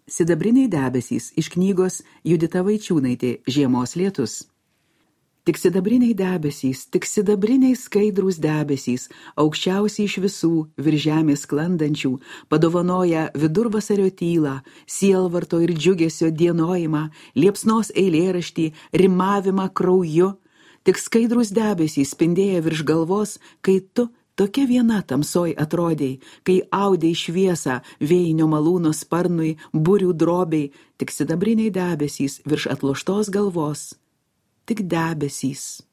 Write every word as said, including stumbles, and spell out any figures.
Sidabriniai debesys iš knygos Judita Vaičiūnaitė Žiemos lietus. Tik sidabriniai debesys, tik sidabriniai skaidrūs debesys, aukščiausiai iš visų, virš žemės sklandančių, padovanoja vidurvasario tylą, sielvarto ir džiugesio dienojimą, liepsnos eilėraštį, rimavimą krauju. Tik skaidrūs debesys spindėja virš galvos, kai tu tokia viena tamsoj atrodėjai, kai audėjai šviesą vėjinio malūno sparnui, burių drobiai, tik sidabriniai debesys virš atloštos galvos. Tik debesys.